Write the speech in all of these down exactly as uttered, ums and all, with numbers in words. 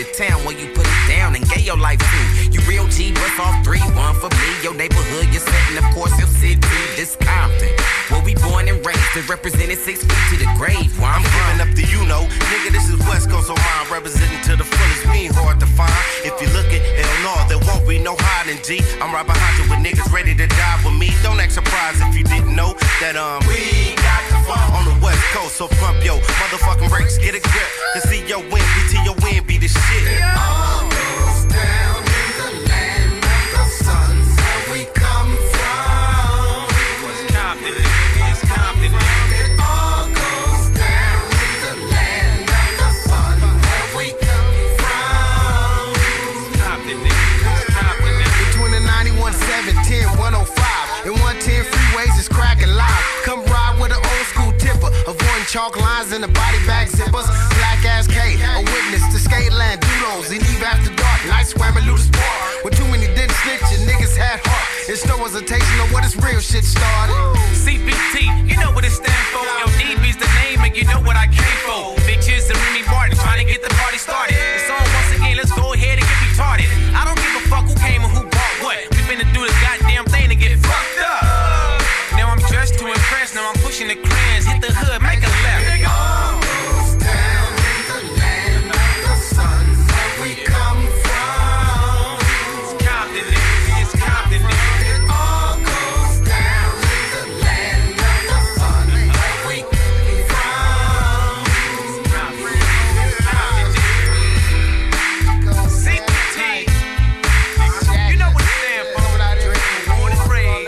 the town where you put it down and gave your life to. You real G, bust off three one for me. Your neighborhood, your setting, of course, your city. This Compton, where we born and raised and represented six feet to the grave. Where I'm, I'm giving up to you know, nigga, this is West Coast, so mine representing to the fullest. We ain't hard to find. If you look at, hell no, there won't be no hiding, G. I'm right behind you with niggas ready to die with me. Don't act surprised if you didn't know that um we got the fun on the West Coast. So pump yo motherfucking brakes, get a grip. Cause see your win, B T your win, be the shit. It all goes down in the land of the sun, where we come from. It's Compton, it's Compton. It all goes down in the land of the sun, where we come from. It's Compton, it's Compton. Between the ninety-one, seven, ten, one oh five and one ten freeways is cracking live. Come ride with an old school tipper, avoiding chalk lines and the body bag zippers. Black ass K, a witness to skate land doodles. He leave after dark, night swam and Luda Sport. When too many didn't snitch and niggas had heart. It's no hesitation on where this real shit started. C B T, you know what it stands for. Yo, D B's the name and you know what I came for. Bitches and Remy Martin trying to get the party started. It's on once again, let's go ahead and get retarded. I don't give a fuck who came and who bought what. We finna do this goddamn thing and get fucked up. Now I'm dressed to impress, now I'm pushing the crayons. Hit the hood, make a left. It all goes down in the land of the sun, where we come from. It's Compton, nigga, it's Compton, nigga. It all goes down in the land of the sun, where we come from. Compton, it's Compton, nigga. C B T, you know what it stands for. Born and raised.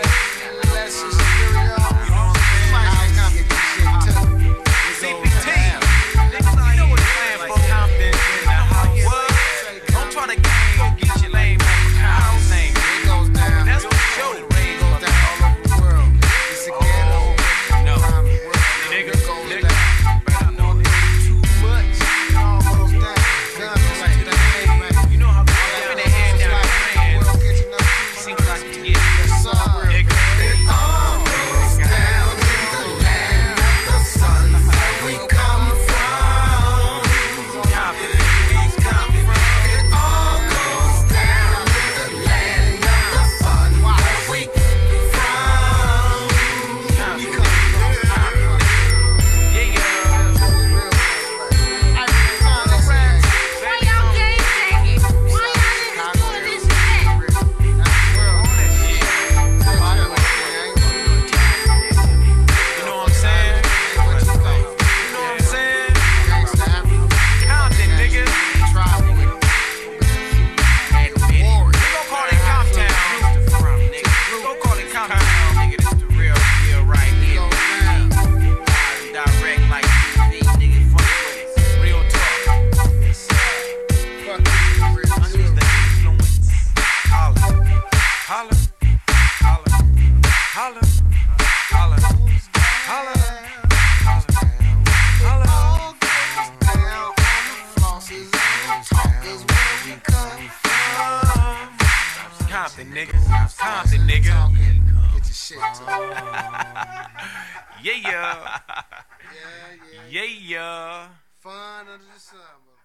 C B T, niggas, you know what it stands for. Compton, what? Don't try to game, get your lame off a cow's name. That's what Jody raised, motherfucker. No, nigga, nigga. You know how we up in the hand down the fan. Seems like you get nigga. It all goes down in the land of the sun, where we come from. Compton, it's Compton. It all goes down in the land of the sun, where we from. Yeah, yeah. Why y'all gang banging? Why y'all niggas doing this shit? You know what I'm saying? You know what I'm saying? Compton, nigga. We gon' call it Compton. We gon' call it Compton. Nigga, this the real deal right here. Direct like T V, nigga. Fuck with it. Real talk. Use the influence. Holla. Holla. Holla. Holla. Holla. Holla. Compton, nigga. Compton, nigga. Get your shit Yeah, yeah. Yeah, yeah. Yeah, yeah. Fun under the sun, motherfucker.